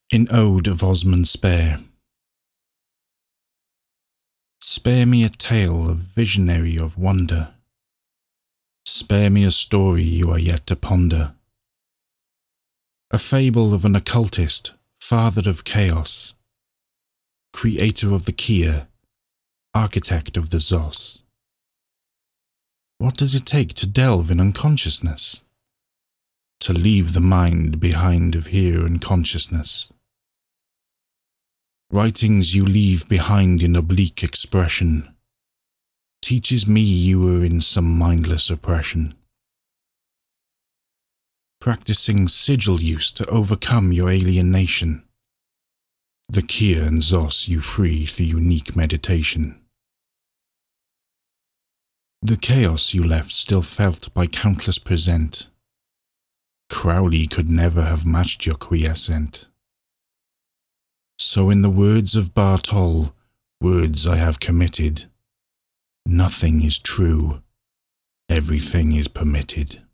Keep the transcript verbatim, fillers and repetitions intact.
In Ode of Osmond Spare. Spare me a tale of visionary of wonder. Spare me a story you are yet to ponder. A fable of an occultist, father of chaos, creator of the Kia, architect of the Zos. What does it take to delve in unconsciousness? To leave the mind behind of here and consciousness. Writings you leave behind in oblique expression teaches me you were in some mindless oppression. Practicing sigil use to overcome your alienation. The Kia and Zos you free through unique meditation. The chaos you left still felt by countless present. Crowley could never have matched your quiescent. So in the words of Bartol, words I have committed, nothing is true, everything is permitted.